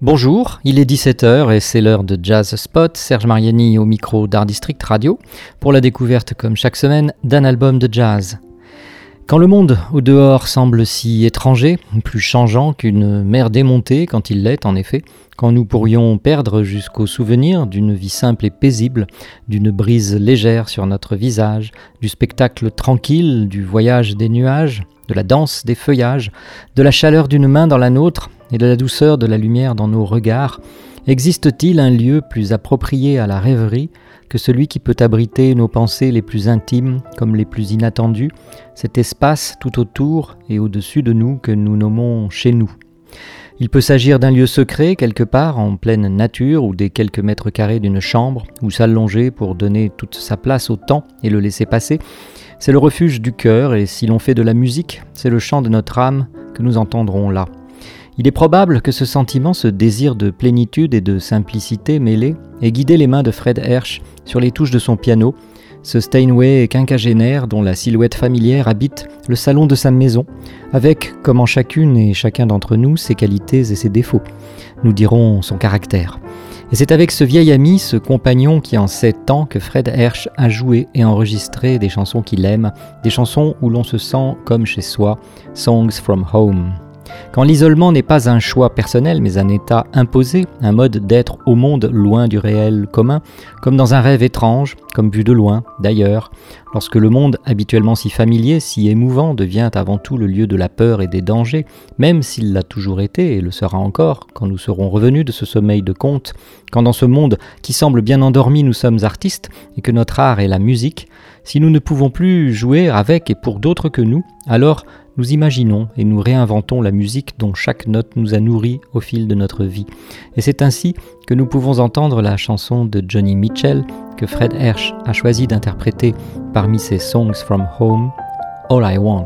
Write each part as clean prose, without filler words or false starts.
Bonjour, il est 17h et c'est l'heure de Jazz Spot, Serge Mariani au micro d'Art District Radio, pour la découverte comme chaque semaine d'un album de jazz. Quand le monde au dehors semble si étranger, plus changeant qu'une mer démontée quand il l'est en effet, quand nous pourrions perdre jusqu'au souvenir d'une vie simple et paisible, d'une brise légère sur notre visage, du spectacle tranquille, du voyage des nuages, de la danse des feuillages, de la chaleur d'une main dans la nôtre et de la douceur de la lumière dans nos regards, existe-t-il un lieu plus approprié à la rêverie que celui qui peut abriter nos pensées les plus intimes comme les plus inattendues, cet espace tout autour et au-dessus de nous que nous nommons chez nous. Il peut s'agir d'un lieu secret quelque part en pleine nature ou des quelques mètres carrés d'une chambre où s'allonger pour donner toute sa place au temps et le laisser passer. C'est le refuge du cœur et si l'on fait de la musique, c'est le chant de notre âme que nous entendrons là. Il est probable que ce sentiment, ce désir de plénitude et de simplicité mêlés, ait guidé les mains de Fred Hersch sur les touches de son piano, ce Steinway quinquagénaire dont la silhouette familière habite le salon de sa maison, avec, comme en chacune et chacun d'entre nous, ses qualités et ses défauts. Nous dirons son caractère. Et c'est avec ce vieil ami, ce compagnon qui en 7 ans que Fred Hersch a joué et enregistré des chansons qu'il aime, des chansons où l'on se sent comme chez soi, Songs from Home. Quand l'isolement n'est pas un choix personnel mais un état imposé, un mode d'être au monde loin du réel commun, comme dans un rêve étrange, comme vu de loin, d'ailleurs, lorsque le monde habituellement si familier, si émouvant devient avant tout le lieu de la peur et des dangers, même s'il l'a toujours été et le sera encore quand nous serons revenus de ce sommeil de conte, quand dans ce monde qui semble bien endormi nous sommes artistes et que notre art est la musique, si nous ne pouvons plus jouer avec et pour d'autres que nous, alors nous imaginons et nous réinventons la musique dont chaque note nous a nourris au fil de notre vie. Et c'est ainsi que nous pouvons entendre la chanson de Johnny Mitchell que Fred Hersch a choisi d'interpréter parmi ses Songs from Home, All I Want.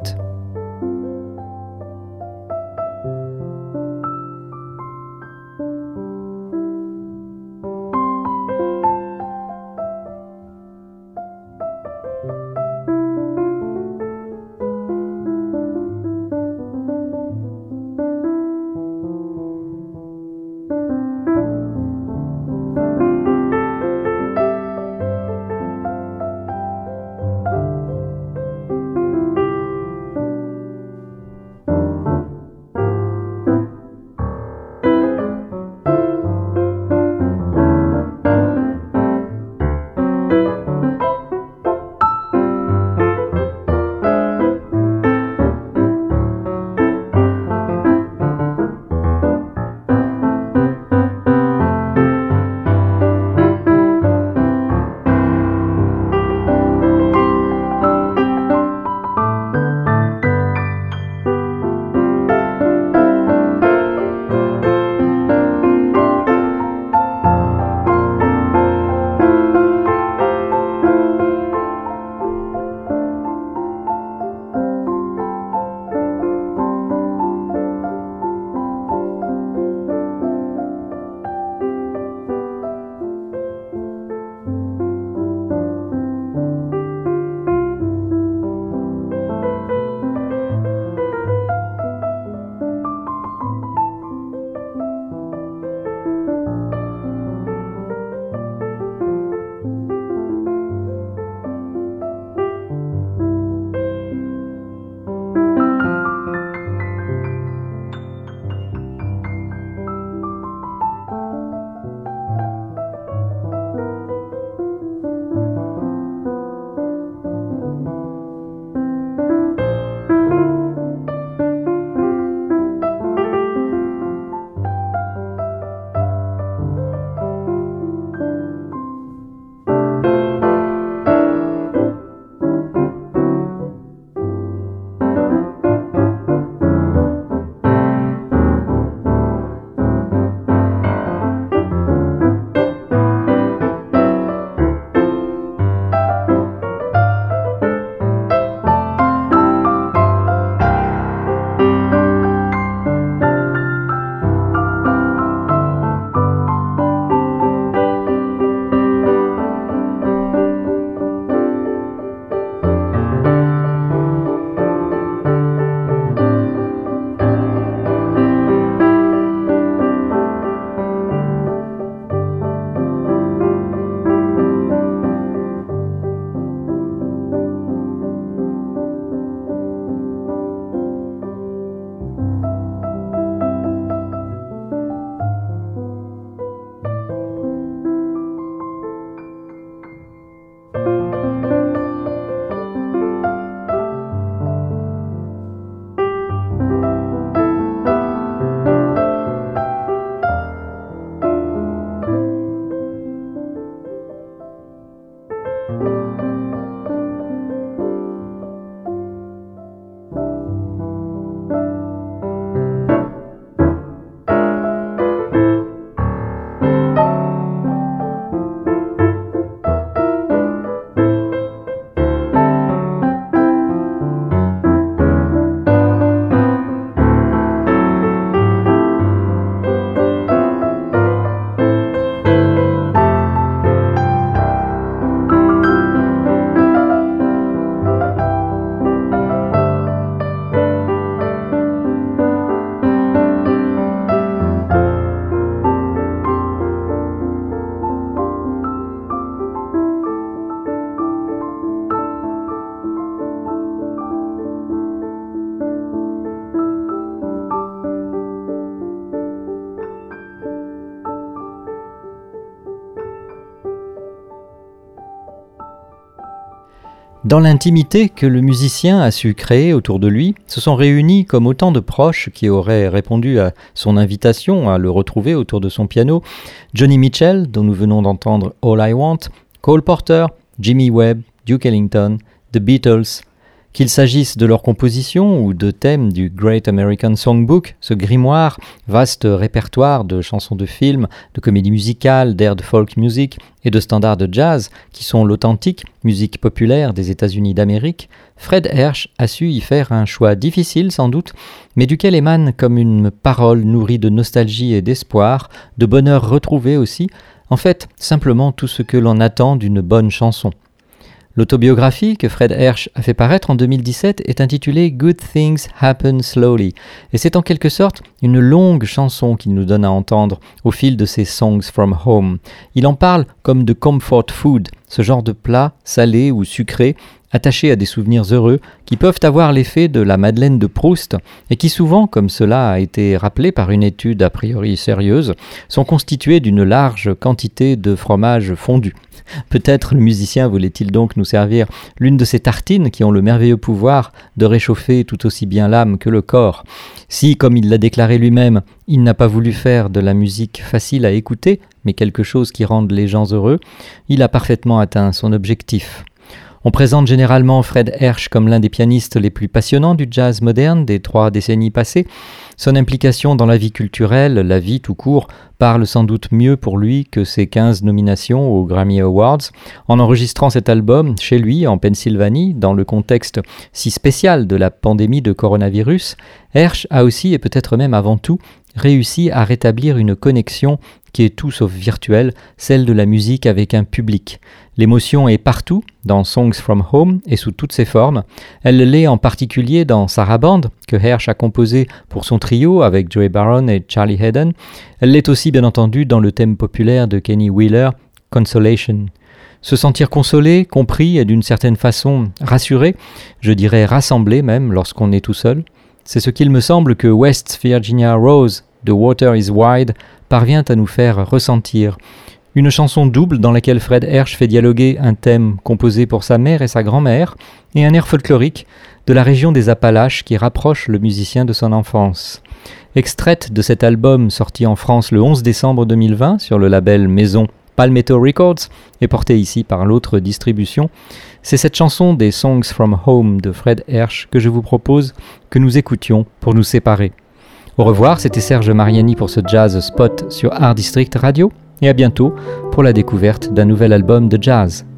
Dans l'intimité que le musicien a su créer autour de lui, se sont réunis comme autant de proches qui auraient répondu à son invitation à le retrouver autour de son piano, Joni Mitchell, dont nous venons d'entendre All I Want, Cole Porter, Jimmy Webb, Duke Ellington, The Beatles. Qu'il s'agisse de leur composition ou de thèmes du Great American Songbook, ce grimoire, vaste répertoire de chansons de films, de comédies musicales, d'airs de folk music et de standards de jazz, qui sont l'authentique musique populaire des États-Unis d'Amérique, Fred Hersch a su y faire un choix difficile sans doute, mais duquel émane comme une parole nourrie de nostalgie et d'espoir, de bonheur retrouvé aussi, en fait simplement tout ce que l'on attend d'une bonne chanson. L'autobiographie que Fred Hersch a fait paraître en 2017 est intitulée « Good Things Happen Slowly » et c'est en quelque sorte une longue chanson qu'il nous donne à entendre au fil de ses « Songs from Home ». Il en parle comme de « comfort food », ce genre de plat salé ou sucré attachés à des souvenirs heureux qui peuvent avoir l'effet de la Madeleine de Proust et qui souvent, comme cela a été rappelé par une étude a priori sérieuse, sont constitués d'une large quantité de fromage fondu. Peut-être le musicien voulait-il donc nous servir l'une de ces tartines qui ont le merveilleux pouvoir de réchauffer tout aussi bien l'âme que le corps. Si, comme il l'a déclaré lui-même, il n'a pas voulu faire de la musique facile à écouter, mais quelque chose qui rende les gens heureux, il a parfaitement atteint son objectif. On présente généralement Fred Hersch comme l'un des pianistes les plus passionnants du jazz moderne des 3 décennies passées. Son implication dans la vie culturelle, la vie tout court, parle sans doute mieux pour lui que ses 15 nominations aux Grammy Awards. En enregistrant cet album chez lui, en Pennsylvanie, dans le contexte si spécial de la pandémie de coronavirus, Hersch a aussi, et peut-être même avant tout, réussi à rétablir une connexion qui est tout sauf virtuelle, celle de la musique avec un public. L'émotion est partout, dans Songs from Home et sous toutes ses formes. Elle l'est en particulier dans Saraband, que Hersch a composé pour son trio avec Joey Baron et Charlie Haden. Elle l'est aussi bien entendu dans le thème populaire de Kenny Wheeler, Consolation. Se sentir consolé, compris et d'une certaine façon rassuré, je dirais rassemblé même lorsqu'on est tout seul, c'est ce qu'il me semble que West Virginia Rose de Water is Wide parvient à nous faire ressentir. Une chanson double dans laquelle Fred Hersch fait dialoguer un thème composé pour sa mère et sa grand-mère et un air folklorique de la région des Appalaches qui rapproche le musicien de son enfance. Extraite de cet album sorti en France le 11 décembre 2020 sur le label maison Palmetto Records et porté ici par l'autre distribution, c'est cette chanson des Songs from Home de Fred Hersch que je vous propose que nous écoutions pour nous séparer. Au revoir, c'était Serge Mariani pour ce Jazz Spot sur Art District Radio et à bientôt pour la découverte d'un nouvel album de jazz.